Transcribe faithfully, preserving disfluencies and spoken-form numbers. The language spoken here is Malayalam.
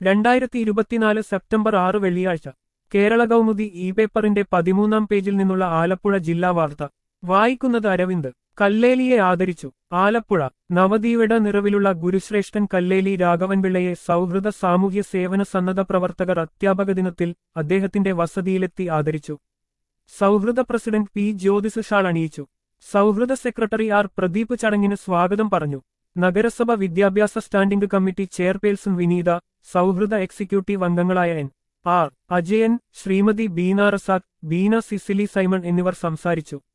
രണ്ടായിരത്തി ഇരുപത്തിനാല് സെപ്റ്റംബർ ആറ് വെള്ളിയാഴ്ച കേരള കൗമുദി ഇ പേപ്പറിന്റെ പതിമൂന്നാം പേജിൽ നിന്നുള്ള ആലപ്പുഴ ജില്ലാ വാർത്ത വായിക്കുന്നത് അരവിന്ദ്. കല്ലേലിയെ ആദരിച്ചു. ആലപ്പുഴ. നവദീവിട നിറവിലുള്ള ഗുരുശ്രേഷ്ഠൻ കല്ലേലി രാഘവൻപിള്ളയെ സൗഹൃദ സാമൂഹ്യ സേവന സന്നദ്ധ പ്രവർത്തകർ അധ്യാപക ദിനത്തിൽ അദ്ദേഹത്തിന്റെ വസതിയിലെത്തി ആദരിച്ചു. സൗഹൃദ പ്രസിഡന്റ് പി ജ്യോതിസ് ഷാൾ അണിയിച്ചു. സൗഹൃദ സെക്രട്ടറി ആർ പ്രദീപ് ചടങ്ങിന് സ്വാഗതം പറഞ്ഞു. നഗരസഭ വിദ്യാഭ്യാസ സ്റ്റാൻഡിംഗ് കമ്മിറ്റി ചെയർപേഴ്സൺ വിനീത, സൗഹൃദ എക്സിക്യൂട്ടീവ് അംഗങ്ങളായ N R Ajayan, Shrimati Beena Razak, Beena Cicily Simon എന്നിവർ സംസാരിച്ചു.